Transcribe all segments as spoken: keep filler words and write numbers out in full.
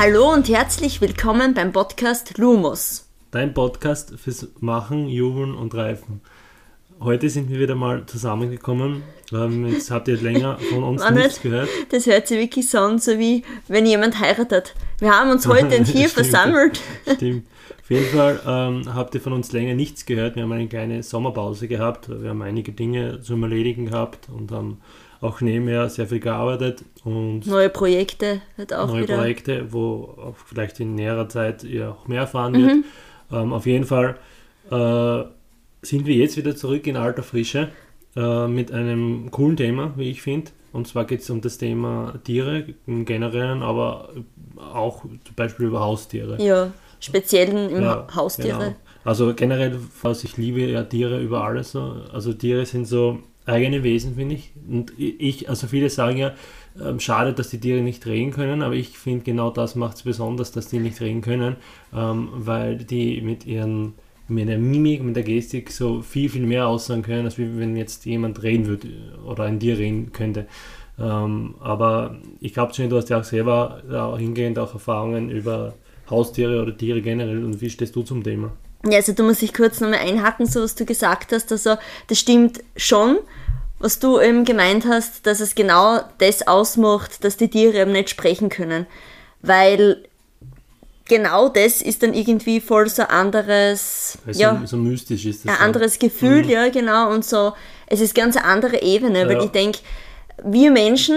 Hallo und herzlich willkommen beim Podcast Lumos. Dein Podcast fürs Machen, Jubeln und Reifen. Heute sind wir wieder mal zusammengekommen. Ähm, jetzt habt ihr länger von uns Mann, nichts gehört. Das hört sich wirklich so an, so wie wenn jemand heiratet. Wir haben uns heute hier Stimmt, versammelt. Stimmt. Auf jeden Fall ähm, habt ihr von uns länger nichts gehört. Wir haben eine kleine Sommerpause gehabt. Wir haben einige Dinge zum Erledigen gehabt und haben auch nebenher sehr viel gearbeitet. Und neue Projekte hat auch neue wieder. Projekte, wo auch vielleicht in näherer Zeit ihr auch mehr erfahren wird. Mhm. Ähm, auf jeden Fall äh, sind wir jetzt wieder zurück in alter Frische äh, mit einem coolen Thema, wie ich finde. Und zwar geht es um das Thema Tiere im Generellen, aber auch zum Beispiel über Haustiere. Ja, speziell im Ja, Haustiere. Genau. Also generell, also ich liebe ja Tiere über alles. So. Also Tiere sind so eigene Wesen, finde ich. Und ich, also viele sagen ja, ähm, schade, dass die Tiere nicht reden können, aber ich finde genau das macht es besonders, dass die nicht reden können, ähm, weil die mit ihren mit der Mimik, mit der Gestik so viel, viel mehr aussagen können, als wenn jetzt jemand reden würde oder ein Tier reden könnte. Ähm, aber ich glaube schon, du hast ja auch selber ja, hingehend auch Erfahrungen über Haustiere oder Tiere generell. Und wie stehst du zum Thema? Ja, also da muss ich kurz nochmal einhaken, so was du gesagt hast. Also das stimmt schon, was du eben gemeint hast, dass es genau das ausmacht, dass die Tiere eben nicht sprechen können. Weil genau das ist dann irgendwie voll so anderes, Also ja, so mystisch ist das. ein so. anderes Gefühl, Mhm. ja genau. Und so, es ist ganz eine andere Ebene, weil Ja. ich denke, wir Menschen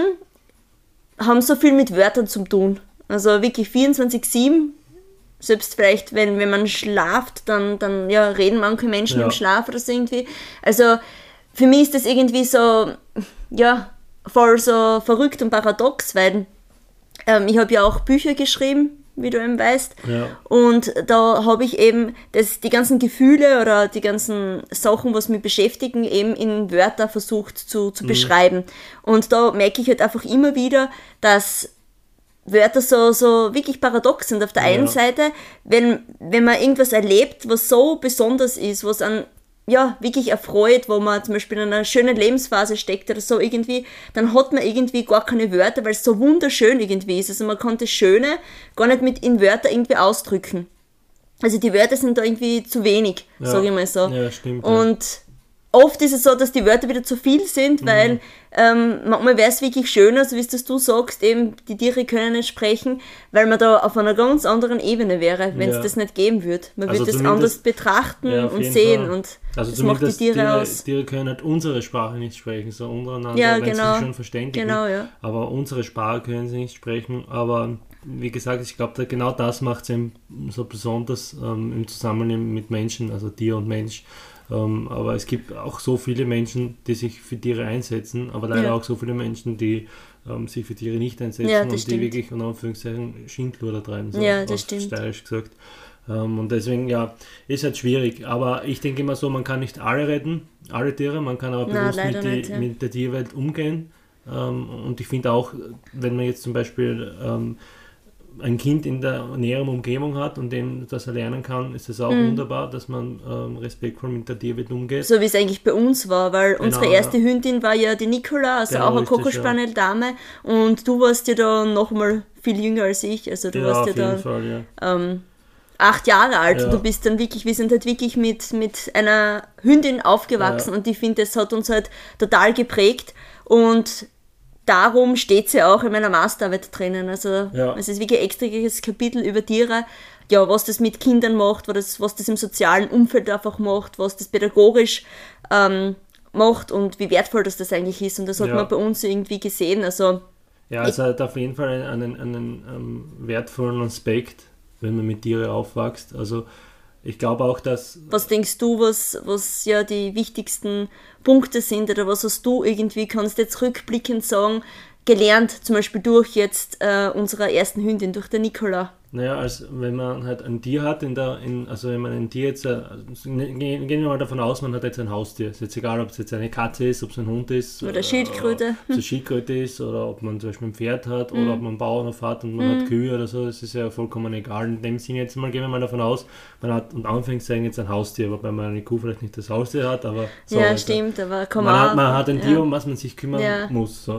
haben so viel mit Wörtern zu tun. Also wirklich vierundzwanzig sieben. Selbst vielleicht, wenn, wenn man schlaft, dann, dann ja, reden manche Menschen Ja. im Schlaf oder so irgendwie. Also für mich ist das irgendwie so, ja, voll so verrückt und paradox, weil ähm, ich habe ja auch Bücher geschrieben, wie du eben weißt. Ja. Und da habe ich eben das, die ganzen Gefühle oder die ganzen Sachen, was mich beschäftigen, eben in Wörter versucht zu, zu Mhm. beschreiben. Und da merke ich halt einfach immer wieder, dass Wörter so, so wirklich paradox sind. Auf der einen Ja. Seite, wenn, wenn man irgendwas erlebt, was so besonders ist, was einen ja, wirklich erfreut, wo man zum Beispiel in einer schönen Lebensphase steckt oder so irgendwie, dann hat man irgendwie gar keine Wörter, weil es so wunderschön irgendwie ist. Also man kann das Schöne gar nicht mit in Wörter irgendwie ausdrücken. Also die Wörter sind da irgendwie zu wenig, Ja. sage ich mal so. Ja, stimmt. ja. Und oft ist es so, dass die Wörter wieder zu viel sind, Mhm. weil ähm, manchmal wäre es wirklich schöner, so wie es das du sagst, eben die Tiere können nicht sprechen, weil man da auf einer ganz anderen Ebene wäre, wenn es Ja. das nicht geben würde. Man Also würde das zumindest- anders betrachten Ja, auf und jeden sehen Fall. und Also das macht die zumindest Tiere, Tiere, aus. Tiere können halt unsere Sprache nicht sprechen, so untereinander, Ja, wenn genau. sie schon verständigen. Genau, ja. Aber unsere Sprache können sie nicht sprechen. Aber wie gesagt, ich glaube, da, genau das macht es eben so besonders ähm, im Zusammenleben mit Menschen, also Tier und Mensch. Ähm, aber es gibt auch so viele Menschen, die sich für Tiere einsetzen, aber leider Ja. auch so viele Menschen, die ähm, sich für Tiere nicht einsetzen Ja, das und stimmt. die wirklich in Anführungszeichen Schindluder treiben, so Ja, das auf stimmt. steirisch gesagt. Ähm, und deswegen, ja, ist halt schwierig. Aber ich denke immer so, man kann nicht alle retten, alle Tiere, man kann aber Na, bewusst leider mit, die, nicht, ja. mit der Tierwelt umgehen. Ähm, und ich finde auch, wenn man jetzt zum Beispiel ähm, ein Kind in der näheren Umgebung hat und dem das erlernen kann, ist es auch Mhm. wunderbar, dass man ähm, respektvoll mit der Tierwelt umgeht. So wie es eigentlich bei uns war, weil Genau, unsere erste ja. Hündin war ja die Nicola, also Genau, auch eine richtig, Coco-Spaniel-Dame und du warst ja da noch mal viel jünger als ich, also du Ja, warst auf ja jeden da Fall, ja. ähm, acht Jahre alt Ja. und du bist dann wirklich, wir sind halt wirklich mit, mit einer Hündin aufgewachsen Ja. und ich finde, das hat uns halt total geprägt und darum steht sie auch in meiner Masterarbeit drinnen. Also Ja. es ist wirklich ein extriges Kapitel über Tiere, ja, was das mit Kindern macht, was das, was das im sozialen Umfeld einfach macht, was das pädagogisch ähm, macht und wie wertvoll das, das eigentlich ist. Und das hat Ja. man bei uns irgendwie gesehen. Also Ja, es hat auf jeden Fall einen, einen, einen ähm, wertvollen Aspekt, wenn man mit Tieren aufwächst. Also ich glaube auch, dass... was denkst du, was, was ja die wichtigsten Punkte sind oder was hast du irgendwie, kannst du jetzt rückblickend sagen, gelernt, zum Beispiel durch jetzt äh, unserer ersten Hündin, durch der Nicola? Naja, als wenn man halt ein Tier hat, in der, in, also wenn man ein Tier jetzt, äh, also gehen gehen wir mal davon aus, man hat jetzt ein Haustier. Ist jetzt egal, ob es jetzt eine Katze ist, ob es ein Hund ist. Oder Schildkröte. Äh, ob es eine Schildkröte ist oder ob man zum Beispiel ein Pferd hat Mhm. oder ob man einen Bauernhof hat und man hat Kühe oder so, das ist ja vollkommen egal. In dem Sinne jetzt mal gehen wir mal davon aus, man hat unter Anführungszeichen jetzt ein Haustier, wobei man eine Kuh vielleicht nicht das Haustier hat, aber so. Ja, also, stimmt, aber komm man, auch. hat, man hat ein ja. Tier, um was man sich kümmern Ja. muss. So.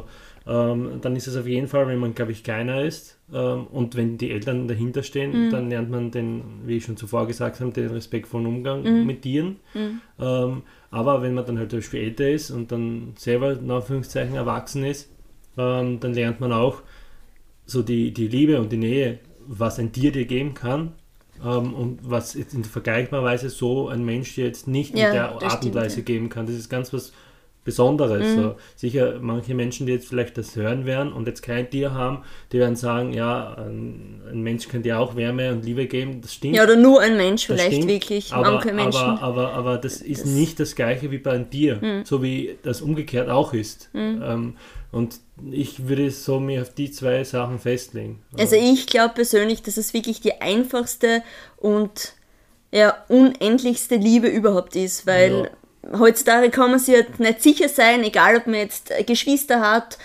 ähm, dann ist es auf jeden Fall, wenn man, glaube ich, kleiner ist ähm, und wenn die Eltern dahinter stehen, mhm. dann lernt man den, wie ich schon zuvor gesagt habe, den respektvollen Umgang mhm. mit Tieren. Mhm. Ähm, aber wenn man dann halt zum Beispiel älter ist und dann selber in Anführungszeichen erwachsen ist, ähm, dann lernt man auch so die, die Liebe und die Nähe, was ein Tier dir geben kann. Um, und was jetzt in vergleichbarer Weise so ein Mensch dir jetzt nicht ja, in der Art und Weise ja. geben kann. Das ist ganz was Besonderes. Mhm. So, sicher, manche Menschen, die jetzt vielleicht das hören werden und jetzt kein Tier haben, die werden sagen, ja, ein, ein Mensch kann dir auch Wärme und Liebe geben. Das stimmt. Ja, oder nur ein Mensch vielleicht stimmt, wirklich. Aber, manche Menschen. Aber, aber, aber das ist das nicht das Gleiche wie bei einem Tier, mhm. so wie das umgekehrt auch ist. Mhm. Ähm, und ich würde so mir auf die zwei Sachen festlegen. Also ich glaube persönlich, dass es wirklich die einfachste und ja, unendlichste Liebe überhaupt ist, weil ja. heutzutage kann man sich halt nicht sicher sein, egal ob man jetzt Geschwister hat,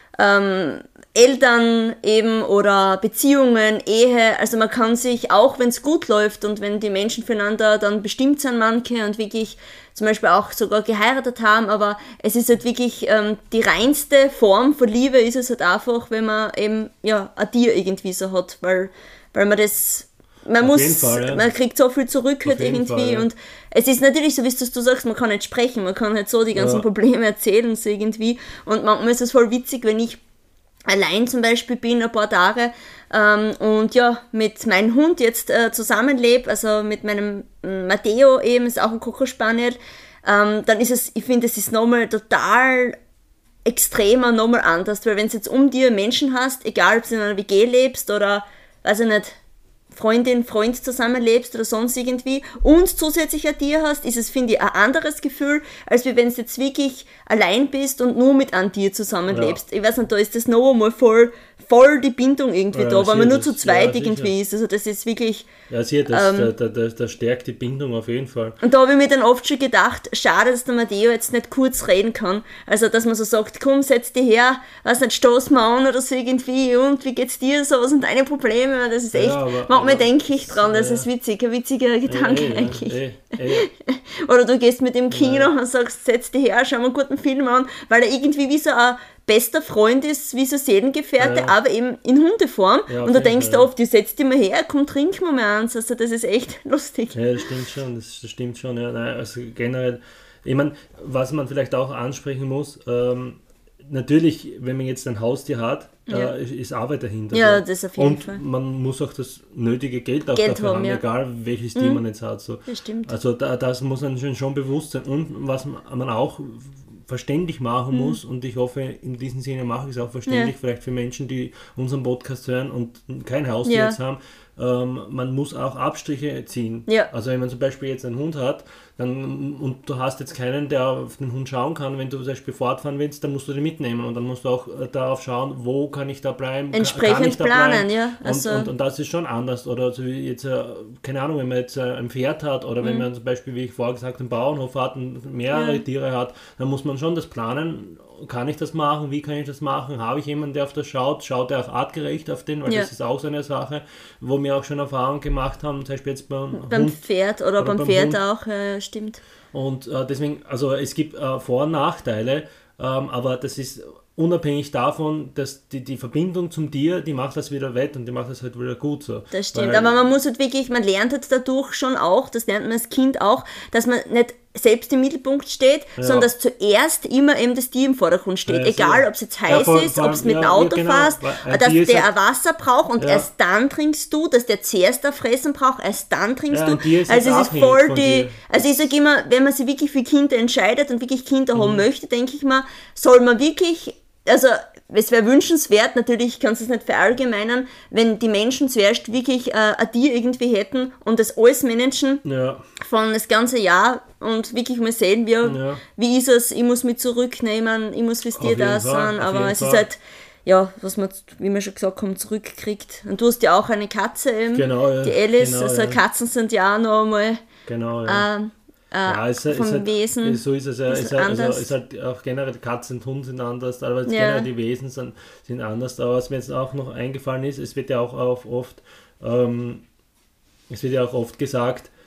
ähm, Eltern eben oder Beziehungen, Ehe, also man kann sich, auch wenn es gut läuft und wenn die Menschen füreinander dann bestimmt sind manche und wirklich zum Beispiel auch sogar geheiratet haben, aber es ist halt wirklich ähm, die reinste Form von Liebe ist es halt einfach, wenn man eben ja ein Tier irgendwie so hat, weil, weil man das, man Auf muss, Fall, ja. man kriegt so viel zurück halt irgendwie Fall, ja. und es ist natürlich so, wie du sagst, man kann nicht sprechen, man kann halt so die ganzen ja. Probleme erzählen so irgendwie und manchmal ist es voll witzig, wenn ich allein zum Beispiel bin ein paar Tage ähm, und ja, mit meinem Hund jetzt äh, zusammenlebe, also mit meinem Matteo eben, ist auch ein Cocker Spaniel, ähm, dann ist es, ich finde, es ist nochmal total extremer, nochmal anders, weil wenn du jetzt um dir Menschen hast, egal ob du in einer W G lebst oder, weiß ich nicht, Freundin, Freund zusammenlebst oder sonst irgendwie und zusätzlich ein Tier hast, ist es, finde ich, ein anderes Gefühl, als wie wenn du jetzt wirklich allein bist und nur mit einem Tier zusammenlebst. Ja. Ich weiß nicht, da ist das noch einmal voll, voll die Bindung irgendwie ja, da, weil man nur zu zweit ja, irgendwie ist. Also das ist wirklich... Ja, sicher, das, ähm, da, da, da stärkt die Bindung auf jeden Fall. Und da habe ich mir dann oft schon gedacht, schade, dass der Matteo jetzt nicht kurz reden kann. Also, dass man so sagt, komm, setz dich her, weiß nicht, stoß mal an oder so irgendwie und wie geht's dir, so, was sind deine Probleme? Das ist echt, ja, aber, manchmal denke ich dran, das ja. ist witzig, ein witziger Gedanke ja, eigentlich. Ja, ja, ja. Oder du gehst mit dem Kino ja. und sagst, setz dich her, schau mal einen guten Film an, weil er irgendwie wie so ein bester Freund ist, wie so Seelengefährte, ja, ja. aber eben in Hundeform. Ja, und da denkst du oft, du setzt dich mal her, komm, trink mal mal eins. Also das ist echt lustig. Ja, das stimmt schon, das, das stimmt schon. Ja. Nein, also generell, ich meine, was man vielleicht auch ansprechen muss, ähm, natürlich, wenn man jetzt ein Haustier hat, ja. äh, ist Arbeit dahinter. Ja, so. Das auf jeden und Fall. Und man muss auch das nötige Geld auch Geld dafür haben, ja. egal welches Tier mhm. man jetzt hat. So. Das stimmt. Also da, das muss man schon, schon bewusst sein. Und was man auch verständlich machen mhm. muss, und ich hoffe, in diesem Sinne mache ich es auch verständlich, ja. vielleicht für Menschen, die unseren Podcast hören und kein Haustier ja. jetzt haben, ähm, man muss auch Abstriche ziehen. Ja. Also wenn man zum Beispiel jetzt einen Hund hat, dann, und du hast jetzt keinen, der auf den Hund schauen kann, wenn du zum Beispiel fortfahren willst, dann musst du den mitnehmen und dann musst du auch äh, darauf schauen, wo kann ich da bleiben, entsprechend kann ich da planen, bleiben? ja. Also und, und, und das ist schon anders. Oder so wie jetzt, äh, keine Ahnung, wenn man jetzt äh, ein Pferd hat oder mhm. wenn man zum Beispiel, wie ich vorher gesagt habe, einen Bauernhof hat und mehrere ja. Tiere hat, dann muss man schon das planen. Kann ich das machen? Wie kann ich das machen? Habe ich jemanden, der auf das schaut? Schaut er auch artgerecht auf den? Weil ja. das ist auch so eine Sache, wo wir auch schon Erfahrungen gemacht haben, zum Beispiel jetzt beim, beim Hund, Pferd oder, oder beim, beim Pferd Hund. Auch, ja, stimmt. Und äh, deswegen, also es gibt äh, Vor- und Nachteile, ähm, aber das ist unabhängig davon, dass die, die Verbindung zum Tier, die macht das wieder wett und die macht das halt wieder gut so. Das stimmt, Weil, aber man muss halt wirklich, man lernt halt dadurch schon auch, das lernt man als Kind auch, dass man nicht selbst im Mittelpunkt steht, ja. sondern dass zuerst immer eben das Tier im Vordergrund steht. Ja, egal, ob es jetzt heiß ja, vor, ist, ob es mit ja, dem Auto genau, fährst, dass der ein Wasser braucht und ja. erst dann trinkst du, dass der zuerst ein Fressen braucht, erst dann trinkst ja, du. Ist also es ist voll die, also ich sage immer, wenn man sich wirklich für Kinder entscheidet und wirklich Kinder mhm. haben möchte, denke ich mal, soll man wirklich, also es wäre wünschenswert, natürlich kannst du es nicht verallgemeinern, wenn die Menschen zuerst wirklich äh, ein Tier irgendwie hätten und das alles managen ja. von das ganze Jahr und wirklich mal sehen, wie, ja. wie ist es, ich muss mich zurücknehmen, ich muss fürs Tier da sein, aber es Fall. Ist halt, ja, was man, wie wir schon gesagt haben, zurückkriegt. Und du hast ja auch eine Katze eben, genau, ja. die Alice, genau, also ja. Katzen sind ja auch noch einmal genau, ja. ähm, Ja, es, vom es hat, Wesen so ist es ja. ist es, halt, anders. Also, es halt auch generell Katzen und Hunde sind anders, aber ja. generell die Wesen sind, sind anders. Aber was mir jetzt auch noch eingefallen ist, es wird ja auch oft, ähm, es wird ja auch oft gesagt,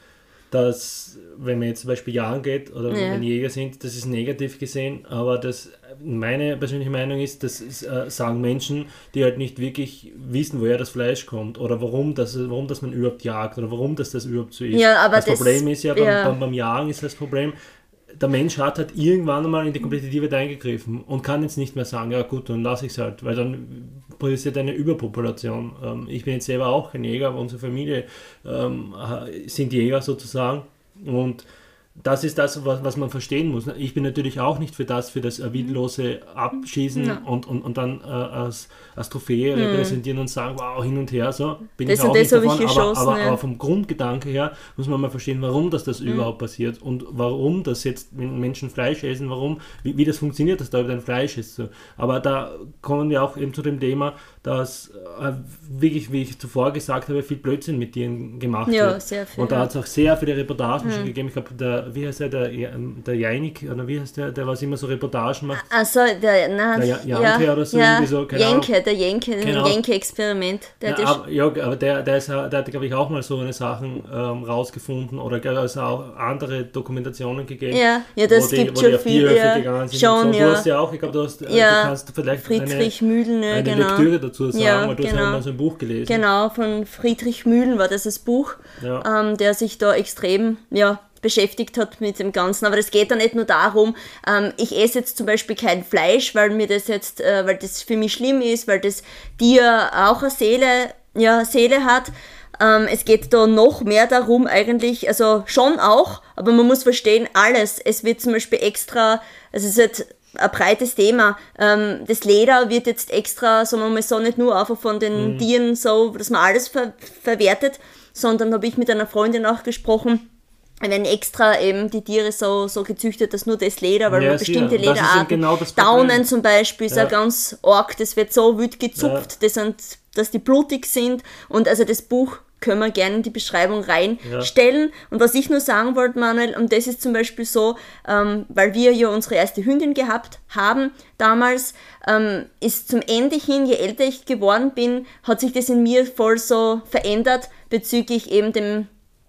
dass, wenn man jetzt zum Beispiel jagen geht oder Ja. wenn Jäger sind, das ist negativ gesehen, aber das, meine persönliche Meinung ist, das ist, äh, sagen Menschen, die halt nicht wirklich wissen, woher das Fleisch kommt oder warum das, warum das man überhaupt jagt oder warum das, das überhaupt so ist. Ja, aber das, das- Problem ist ja, beim, ja. beim, beim Jagen ist das Problem, der Mensch hat halt irgendwann einmal in die komplette Tierwelt eingegriffen und kann jetzt nicht mehr sagen, ja gut, dann lasse ich es halt, weil dann passiert eine Überpopulation. Ähm, ich bin jetzt selber auch kein Jäger, aber unsere Familie ähm, sind Jäger sozusagen und das ist das, was, was man verstehen muss. Ich bin natürlich auch nicht für das, für das wildlose Abschießen Ja. und, und, und dann äh, als, als Trophäe repräsentieren und sagen, wow, hin und her, so bin Das ich und auch das nicht habe ich davon, aber, geschossen, aber, ja. aber vom Grundgedanke her muss man mal verstehen, warum das, das überhaupt passiert und warum das jetzt, wenn Menschen Fleisch essen, warum, wie, wie das funktioniert, dass da ein Fleisch ist. So. Aber da kommen wir auch eben zu dem Thema, dass äh, wirklich, wie ich zuvor gesagt habe, viel Blödsinn mit Tieren gemacht Ja, wird. sehr viel, Und da ja. hat es auch sehr viele Reportagen schon gegeben. Ich glaube, der, wie heißt der, der, der Jainik, oder wie heißt der, der was immer so Reportagen macht? Also der, nein, Der Ja- Janke oder so, ja, irgendwie so, keine Ahnung. Jenke, der Jenke, Genau. ein Jenke-Experiment. Der hat Ja, ja aber, ja, aber der, der, ist, der hat, glaube ich, auch mal so eine Sachen ähm, rausgefunden oder also auch andere Dokumentationen gegeben. Ja, ja, das wo die, gibt wo schon die auf viel, Tierhöfe ja. gegangen sind. Schon, und so. ja. Du hast ja auch, ich glaube, du, hast, äh, Ja, du kannst vielleicht Friedrich eine, Mühlen, ja, eine genau. Lektüre dazu sagen, Ja, weil du hast genau. ja mal so ein Buch gelesen. Genau, von Friedrich Mühlen war das das Buch, Ja. ähm, der sich da extrem ja, beschäftigt hat mit dem Ganzen. Aber es geht da nicht nur darum, ähm, ich esse jetzt zum Beispiel kein Fleisch, weil mir das jetzt, äh, weil das für mich schlimm ist, weil das Tier auch eine Seele, ja, Seele hat. Ähm, es geht da noch mehr darum eigentlich, also schon auch, aber man muss verstehen, alles. Es wird zum Beispiel extra, also es ist halt ein breites Thema. Ähm, das Leder wird jetzt extra, sagen wir mal so, nicht nur einfach von den Mhm. Tieren so, dass man alles ver- verwertet, sondern habe ich mit einer Freundin auch gesprochen, wenn extra eben die Tiere so, so gezüchtet, dass nur das Leder, weil Ja, man sicher. bestimmte Und das ist eben Lederarten, genau das Problem. Daunen zum Beispiel, ist Ja. ja ganz arg, das wird so wild gezupft, Ja. das sind, dass die blutig sind und also das Buch können wir gerne in die Beschreibung reinstellen. Und was ich nur sagen wollte, Manuel, und das ist zum Beispiel so, ähm, weil wir ja unsere erste Hündin gehabt haben damals, ähm, ist zum Ende hin, je älter ich geworden bin, hat sich das in mir voll so verändert bezüglich eben dem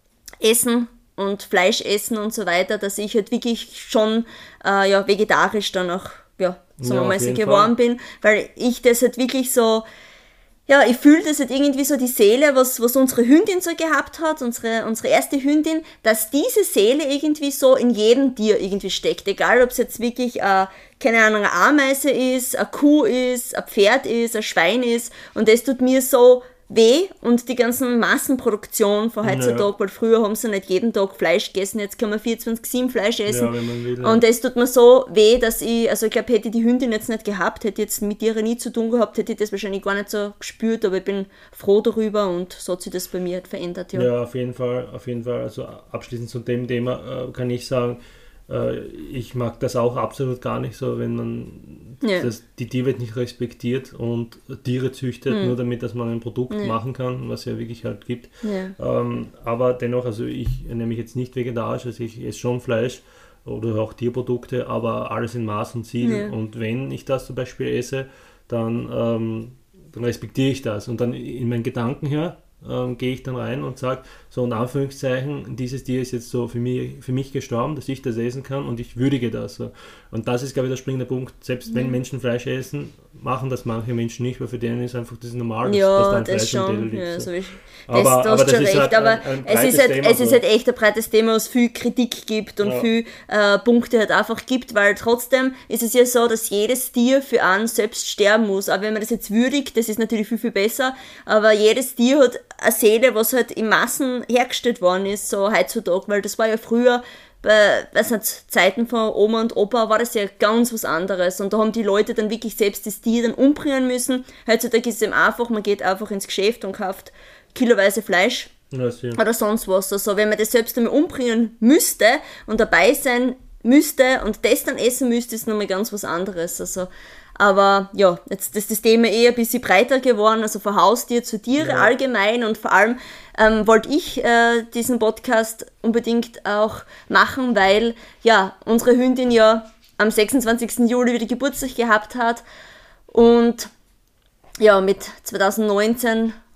Essen und Fleischessen und so weiter, dass ich halt wirklich schon äh, ja, vegetarisch dann auch, ja, sagen Ja, wir mal auf so jeden geworden bin, weil ich das halt wirklich so, ja, ich fühle das halt irgendwie so die Seele, was, was unsere Hündin so gehabt hat, unsere, unsere erste Hündin, dass diese Seele irgendwie so in jedem Tier irgendwie steckt. Egal, ob es jetzt wirklich, äh, keine Ahnung, eine Ameise ist, eine Kuh ist, ein Pferd ist, ein Schwein ist. Und das tut mir so weh und die ganzen Massenproduktion von heutzutage, Ja. weil früher haben sie nicht jeden Tag Fleisch gegessen, jetzt kann man vierundzwanzig sieben Fleisch essen. Ja, wenn man will, ja. Und es tut mir so weh, dass ich, also ich glaube, hätte ich die Hündin jetzt nicht gehabt, hätte ich jetzt mit ihr nie zu tun gehabt, hätte ich das wahrscheinlich gar nicht so gespürt, aber ich bin froh darüber und so hat sich das bei mir halt verändert, ja. Ja, auf jeden Fall, auf jeden Fall. Also abschließend zu dem Thema äh, kann ich sagen, äh, ich mag das auch absolut gar nicht so, wenn man Ja. das, die Tierwelt nicht respektiert und Tiere züchtet, Mhm. nur damit, dass man ein Produkt machen kann, was ja wirklich halt gibt. Ja. Ähm, aber dennoch, also ich ernähre mich jetzt nicht vegetarisch, also ich esse schon Fleisch oder auch Tierprodukte, aber alles in Maß und Ziel. Ja. Und wenn ich das zum Beispiel esse, dann, ähm, dann respektiere ich das. Und dann in meinen Gedanken her ähm, gehe ich dann rein und sage, so in Anführungszeichen, dieses Tier ist jetzt so für mich, für mich gestorben, dass ich das essen kann und ich würdige das. So. Und das ist, glaube ich, der springende Punkt. Selbst wenn Menschen Fleisch essen, machen das manche Menschen nicht, weil für denen ist einfach das normal, dass, dass da Ja, ein das Fleisch im schon. Teller liegt. Ja, so. so ist, Aber- das, da aber hast das schon ist recht, halt aber ein- ein es, breites ist halt, Thema, es ist so. halt echt ein breites Thema, was viel Kritik gibt und Ja. viel äh, Punkte halt einfach gibt, weil trotzdem ist es ja so, dass jedes Tier für einen selbst sterben muss. Aber wenn man das jetzt würdigt, das ist natürlich viel, viel besser, aber jedes Tier hat eine Seele, was halt in Massen hergestellt worden ist, so heutzutage, weil das war ja früher bei, weiß nicht, Zeiten von Oma und Opa war das ja ganz was anderes und da haben die Leute dann wirklich selbst das Tier dann umbringen müssen. Heutzutage ist es eben einfach, man geht einfach ins Geschäft und kauft kiloweise Fleisch Ja, sehr. oder sonst was. Also wenn man das selbst einmal umbringen müsste und dabei sein müsste und das dann essen müsste, ist nochmal ganz was anderes. Also, aber ja, jetzt ist das Thema eher ein bisschen breiter geworden, also von Haustier zu Tiere Ja. allgemein und vor allem ähm, wollte ich äh, diesen Podcast unbedingt auch machen, weil ja, unsere Hündin ja am sechsundzwanzigsten Juli wieder Geburtstag gehabt hat und ja, mit zwanzig neunzehn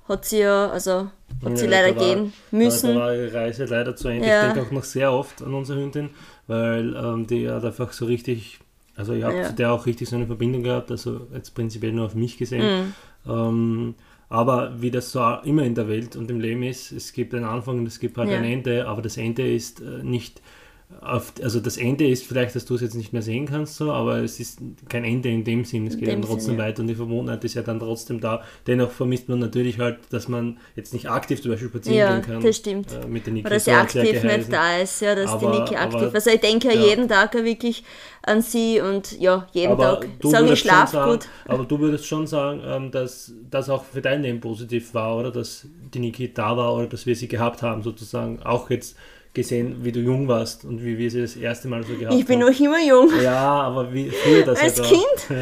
hat sie ja, also hat Ja, sie leider da war- gehen müssen. Da, da war ihre Reise leider zu Ende. Ja. Ich denke auch noch sehr oft an unsere Hündin, weil ähm, die hat einfach so richtig, also ich habe Ja. zu der auch richtig so eine Verbindung gehabt, also jetzt prinzipiell nur auf mich gesehen. Mhm. Ähm, aber wie das so immer in der Welt und im Leben ist, es gibt einen Anfang und es gibt halt Ja. ein Ende, aber das Ende ist äh, nicht auf, also das Ende ist vielleicht, dass du es jetzt nicht mehr sehen kannst, so, aber es ist kein Ende in dem Sinn, es In geht dem dann trotzdem Sinn, ja. weiter und die Verbundenheit ist ja dann trotzdem da. Dennoch vermisst man natürlich halt, dass man jetzt nicht aktiv zum Beispiel spazieren Ja, gehen kann. das stimmt. Äh, mit der Niki. Oder So sie hat's ja aktiv geheißen. nicht da ist, ja, dass Aber- die Niki aktiv aber- Also ich denke ja ja. jeden Tag ja wirklich an sie und ja, jeden Aber Tag du sage ich würdest schon schlaf sagen, gut. aber du würdest schon sagen, ähm, dass das auch für dein Leben positiv war, oder? Dass die Niki da war oder dass wir sie gehabt haben, sozusagen. Auch jetzt gesehen, wie du jung warst und wie wir sie das erste Mal so gehabt Ich bin haben. noch immer jung. Ja, aber wie früher das Als halt Kind?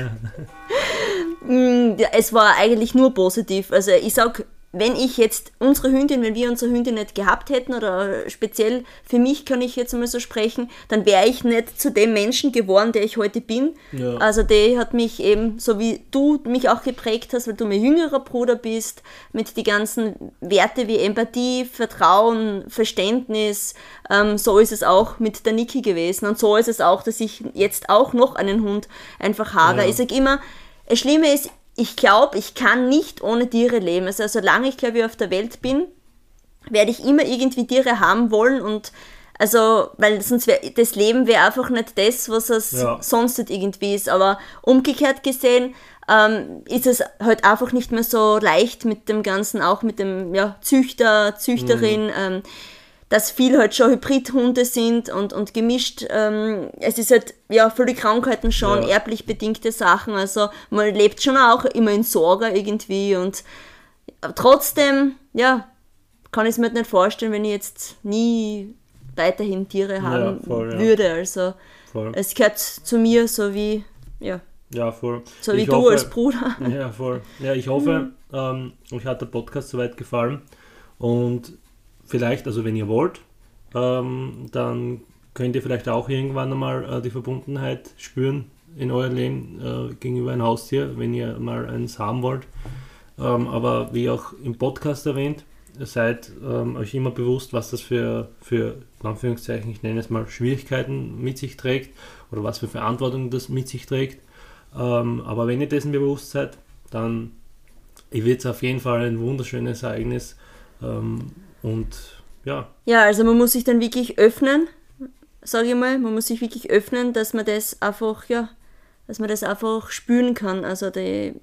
Ja. Mm, ja, es war eigentlich nur positiv. Also ich sag, wenn ich jetzt unsere Hündin, wenn wir unsere Hündin nicht gehabt hätten oder speziell für mich kann ich jetzt mal so sprechen, dann wäre ich nicht zu dem Menschen geworden, der ich heute bin. Ja. Also die hat mich eben, so wie du mich auch geprägt hast, weil du mein jüngerer Bruder bist, mit die ganzen Werte wie Empathie, Vertrauen, Verständnis, ähm, so ist es auch mit der Niki gewesen und so ist es auch, dass ich jetzt auch noch einen Hund einfach habe. Ja. Ich sag immer, das Schlimme ist, ich glaube, ich kann nicht ohne Tiere leben. Also solange ich, glaube ich, auf der Welt bin, werde ich immer irgendwie Tiere haben wollen und also, weil sonst wär, das Leben wäre einfach nicht das, was es Ja. sonst nicht irgendwie ist. Aber umgekehrt gesehen ähm, ist es halt einfach nicht mehr so leicht mit dem Ganzen, auch mit dem ja, Züchter, Züchterin, Mhm. ähm, dass viel halt schon Hybridhunde sind und, und gemischt. Ähm, es ist halt, ja, viele Krankheiten schon, Ja. erblich bedingte Sachen. Also man lebt schon auch immer in Sorge irgendwie und trotzdem, ja, kann ich es mir halt nicht vorstellen, wenn ich jetzt nie weiterhin Tiere haben voll, ja. würde. Also Voll. es gehört zu mir, so wie, ja, Ja, voll. so wie Ich du hoffe- als Bruder. Ja, voll. Ja, ich hoffe, ähm, euch hat der Podcast soweit gefallen und vielleicht, also wenn ihr wollt, ähm, dann könnt ihr vielleicht auch irgendwann einmal äh, die Verbundenheit spüren in eurem Leben äh, gegenüber einem Haustier, wenn ihr mal eins haben wollt. Ähm, aber wie auch im Podcast erwähnt, seid ähm, euch immer bewusst, was das für, für, in Anführungszeichen, ich nenne es mal, Schwierigkeiten mit sich trägt oder was für Verantwortung das mit sich trägt. Ähm, aber wenn ihr dessen bewusst seid, dann wird es auf jeden Fall ein wunderschönes Ereignis. Ähm, und ja, Ja, also man muss sich dann wirklich öffnen, sage ich mal, man muss sich wirklich öffnen, dass man das einfach, ja, dass man das einfach spüren kann, also die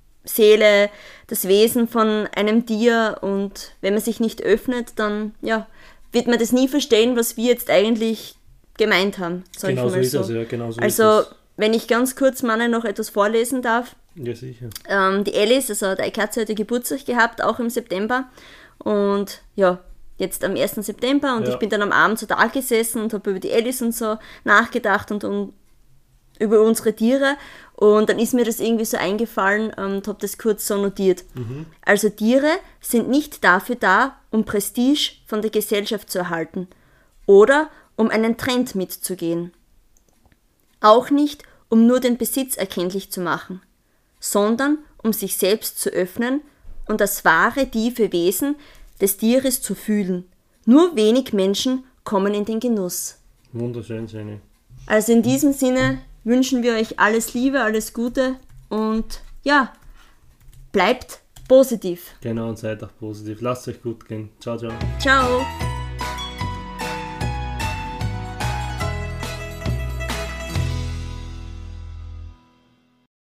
Seele, das Wesen von einem Tier und wenn man sich nicht öffnet, dann, ja, wird man das nie verstehen, was wir jetzt eigentlich gemeint haben, sage genau ich so mal ist so. es. Ja, genau so Also, ist wenn ich ganz kurz Manne noch etwas vorlesen darf, es. Ja, sicher. ähm, die Alice, also die Katze, hat ja Geburtstag gehabt, auch im September. Und ja, jetzt am ersten September. Und Ja. ich bin dann am Abend so da gesessen und habe über die Alice und so nachgedacht und, und über unsere Tiere. Und dann ist mir das irgendwie so eingefallen und habe das kurz so notiert. Also Tiere sind nicht dafür da, um Prestige von der Gesellschaft zu erhalten oder um einen Trend mitzugehen. Auch nicht, um nur den Besitz erkenntlich zu machen, sondern um sich selbst zu öffnen und das wahre, tiefe Wesen des Tieres zu fühlen. Nur wenig Menschen kommen in den Genuss. Wunderschön, Jenny. Also in diesem Sinne wünschen wir euch alles Liebe, alles Gute und ja, bleibt positiv. Genau, und seid auch positiv. Lasst euch gut gehen. Ciao, ciao. Ciao!